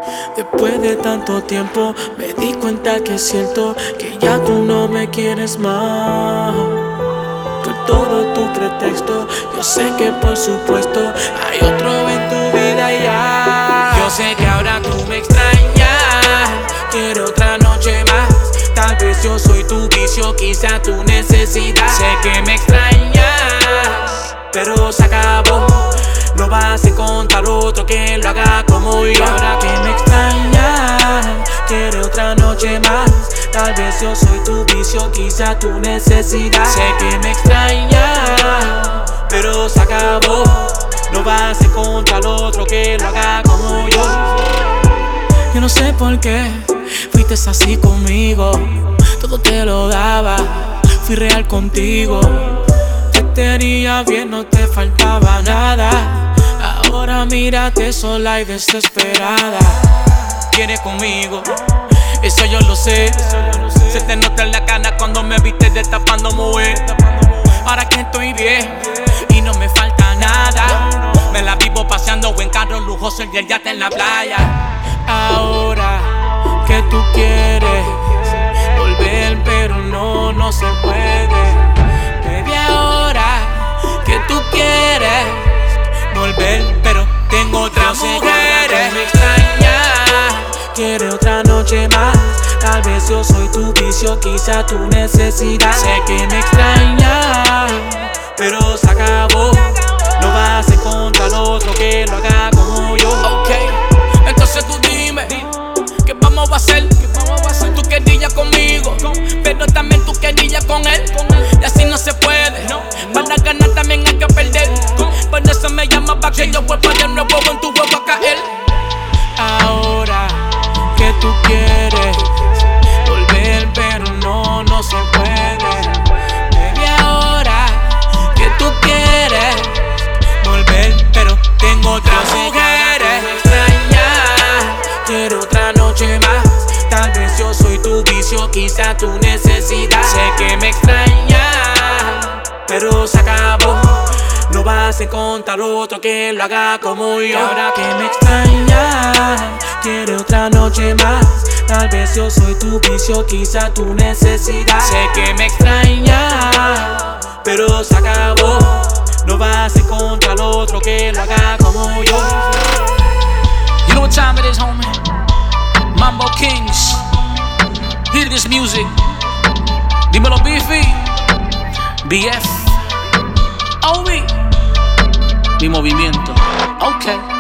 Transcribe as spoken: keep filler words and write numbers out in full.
Después de tanto tiempo me di cuenta que es cierto que ya tú no me quieres más. Por todo tu pretexto, yo sé que por supuesto hay otro en tu vida ya. Yo sé que ahora tú me extrañas, quiero otra noche más. Tal vez yo soy tu vicio, quizá tu necesidad. Sé que me extrañas, pero se acabó. No vas a encontrar otro que lo haga como yo. Ahora que me extrañas, quiere otra noche más. Tal vez yo soy tu vicio, quizá tu necesidad. Sé que me extrañas, pero se acabó. No vas a encontrar otro que lo haga como yo. Yo no sé por qué fuiste así conmigo. Todo te lo daba, fui real contigo. Te tenía bien, no te faltaba nada. Ahora mírate sola y desesperada. Vienes conmigo, eso yo lo sé. Se te nota en la cara cuando me viste destapando mujer. Ahora que estoy bien y no me falta nada, me la vivo paseando en carro lujoso y el yate en la playa. Ahora que tú quieres volver, pero no, no se puede. Baby, ahora que tú quieres volver, pero tengo otra mujer. Me extraña, quiere otra noche más. Tal vez yo soy tu vicio, quizá tu necesidad. Sé que me extraña, pero se acabó. No vas a encontrar otro que lo haga como yo. Ok, entonces tú dime, ¿qué vamos a hacer? Tú querías conmigo, pero también tú querías con él. Y así no se puede, para ganar también hay que perder. Por eso me llama pa' que yo vuelva de nuevo en tu huevo a caer. Ahora que tú quieres volver, pero no, no se puede. Baby, ahora que tú quieres volver, pero tengo otra mujer. Me extraña, quiero otra noche más. Tal vez yo soy tu vicio, quizá tu necesidad. Sé que me extraña, pero se acabó. No vas a encontrar otro que lo haga como yo. Ahora que me extraña, quiere otra noche más. Tal vez yo soy tu vicio, quizá tu necesidad. Sé que me extraña, pero se acabó. No vas a encontrar otro que lo haga como yo. You know what time it is, homie? Mambo Kings. Hear this music. Dímelo, Beefy. B F. O B. Mi movimiento. Okay.